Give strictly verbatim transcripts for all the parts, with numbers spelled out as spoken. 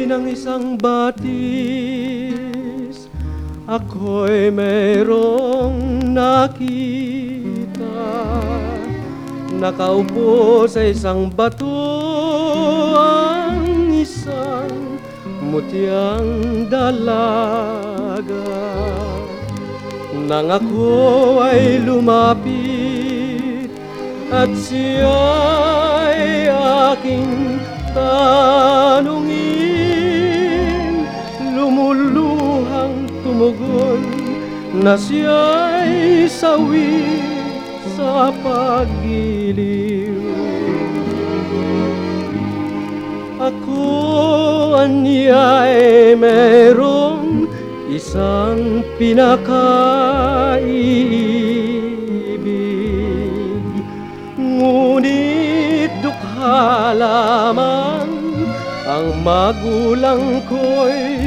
ng isang batis, ako'y mayroong nakita. Nakaupo sa isang bato ang isang mutiang dalaga. Nang ako ay lumapit at siya'y aking tanungin, lumuluhang tumugon na siya'y sawi sa paggiliw. Ako anya'y mayroong isang pinakaiibig, ngunit dukha lamang ang magulang ko'y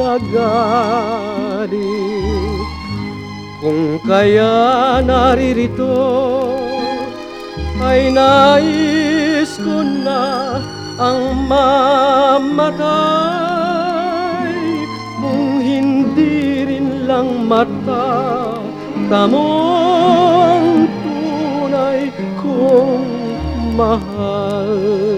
nagaling. Kung kaya naririto ay nais ko na ang mamatay, kung hindi rin lang mata tamong tunay kong mahal.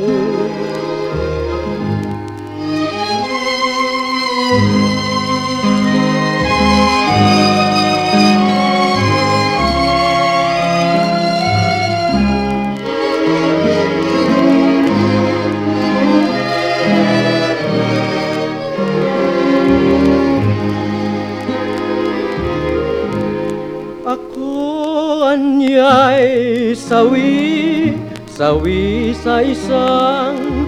Ako anya'y sawi, sawi sa isang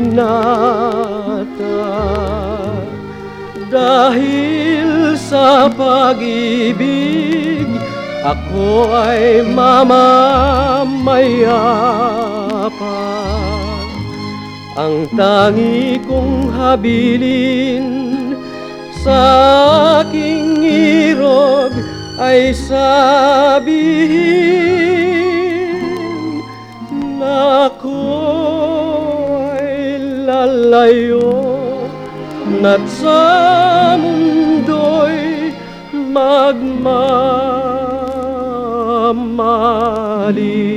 binata. Dahil sa pag-ibig, ako ay mamamayapa. Ang tangi kong habilin sa aking irog ay sabihin na ako'y lalayo na't sa mundo'y magmamali.